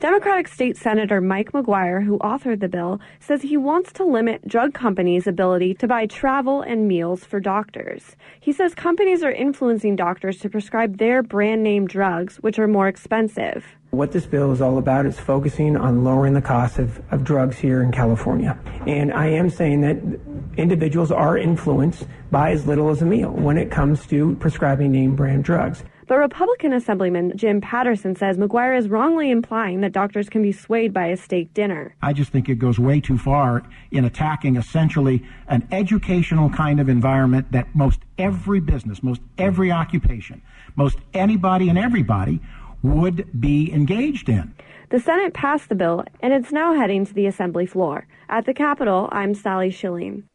Democratic State Senator Mike McGuire, who authored the bill, says he wants to limit drug companies' ability to buy travel and meals for doctors. He says companies are influencing doctors to prescribe their brand-name drugs, which are more expensive. What this bill is all about is focusing on lowering the cost of drugs here in California. And I am saying that individuals are influenced by as little as a meal when it comes to prescribing name brand drugs. But Republican Assemblyman Jim Patterson says McGuire is wrongly implying that doctors can be swayed by a steak dinner. I just think it goes way too far in attacking essentially an educational kind of environment that most every business, most every occupation, most anybody and everybody would be engaged in. The Senate passed the bill, and it's now heading to the Assembly floor. At the Capitol, I'm Sally Schilling.